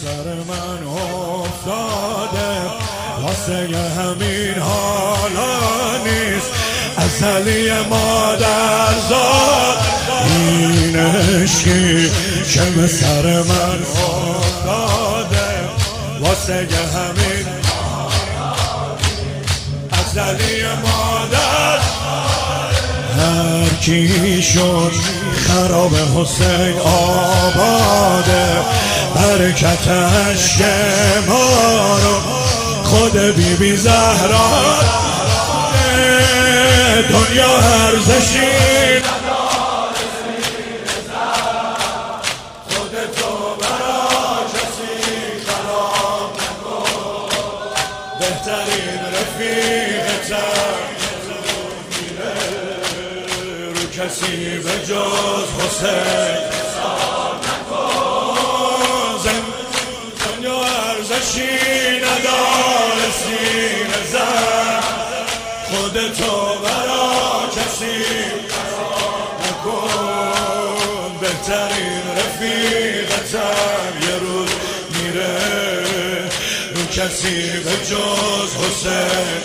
سر من افتاده، واسه همین حالا نیست. ازلی مادر زاد این عشقی که به سر من افتاده، واسه همین ازلی مادر. هر کی شد خراب حسین آباده، برکتش که ما رو خود بی بی زهرا. دنیا ارزشی خودتو برا کسی خراب نکن، بهترین رفیقتم میره رو کسی به جز حسین حساب نکن. دنیا ارزشی نداره سینه زن، خودتو برا کسی خراب نکن، بهترین رفیقتم یه روز میره رو کسی به جز حسین.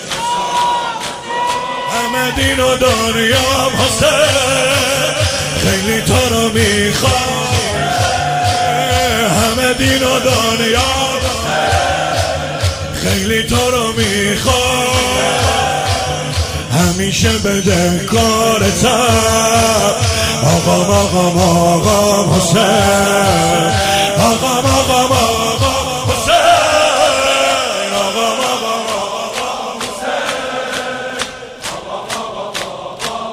همه دین و دنیا حسین خیلی تو رو میخوام، همه دین و دنیا خیلی تو رو میخوام، همیشه بده کارتم. آقام آقام آقام حسین، آقام آقام آقام حسین، آقام آقام آقام حسین، آقام آقام آقام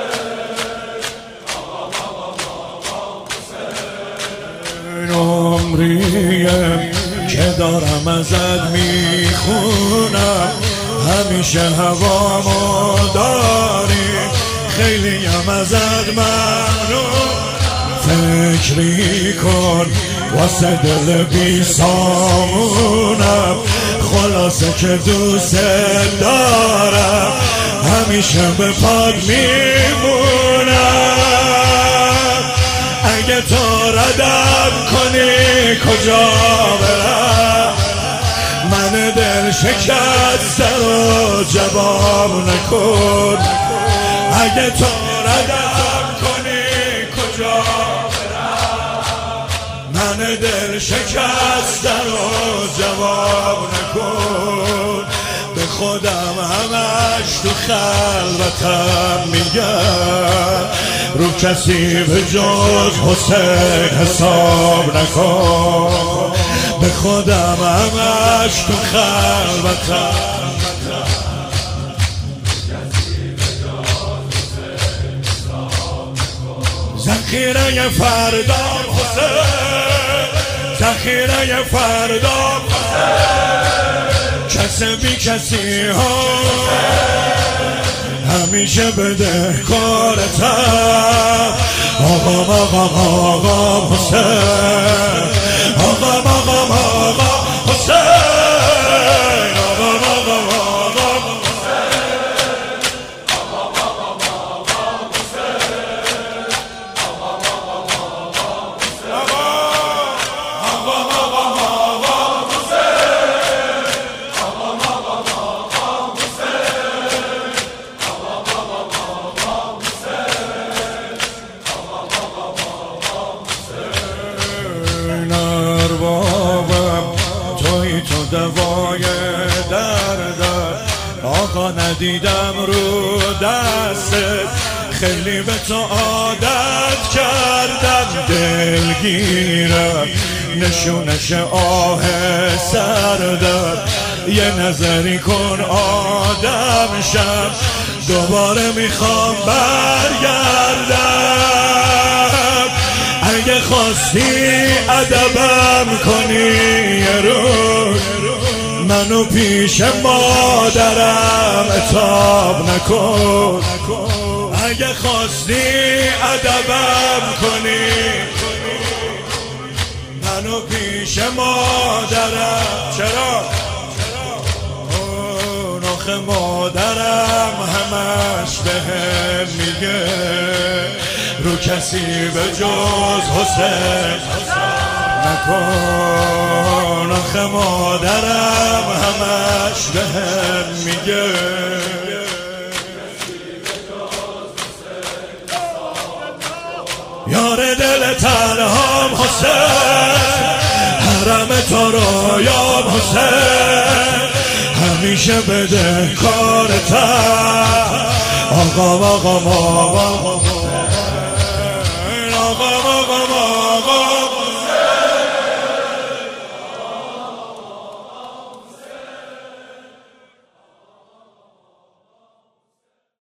حسین، عمریه که دارم ازت میخونم، همیشه هوامو داری، خیلی هم ازت ممنون. فکری کن واسه دل بی سامونم، خلاصه که دوست دارم، همیشه به پاد میمونم. اگه تو ردم کنی کجا برم، من دل شکسته رو جواب نکن. اگه تو ردم کنی کجا برم، من دل شکسته رو جواب نکن. به خودم همش تو خلوتم میگم، رو کسی به جز حسین حساب نکن. به خودم همش تو خلوتم ذخیره فردا حسین، ذخیره فردا حسین، کسی بی کسی ها همیشه بده کارتم. آقام آقام آقام حسین، آقام آقام آقام حسین، آقام آقام آقام حسین، آقام آقام آقام حسین، آقام آقام آقام حسین، آقام آقام آقام حسین، آقام آقام آقام حسین، آقام آقام آقام حسین، آقام آقام آقام حسین. اربابم توی تو دوای دردم، آقا ندیدم رو دستت، خیلی به تو عادت کردم. دلگیرم نشونش آه سردم، یه نظری کن آدم شم، دوباره میخوام برگردم. اگه خواستی ادبم کنی یه روز، منو پیش مادرم عتاب نکن. اگه خواستی ادبم کنی، منو پیش مادرم. چرا؟ نخ مادرم همش بهم میگه رو کسی به جز حسین نکن آخه مادرم همش بهم میگه یار دل تنهام حسین حرم تو رویام حسین همیشه بده کارتم آقا